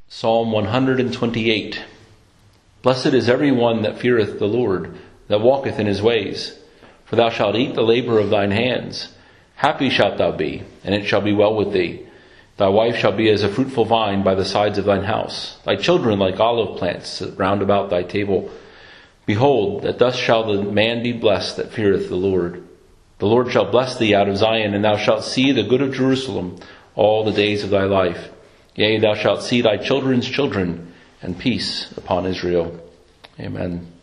Psalm 128. Blessed is every one that feareth the Lord, that walketh in his ways. For thou shalt eat the labor of thine hands. Happy shalt thou be, and it shall be well with thee. Thy wife shall be as a fruitful vine by the sides of thine house, thy children like olive plants round about thy table. Behold, that thus shall the man be blessed that feareth the Lord. The Lord shall bless thee out of Zion, and thou shalt see the good of Jerusalem all the days of thy life. Yea, thou shalt see thy children's children, and peace upon Israel. Amen.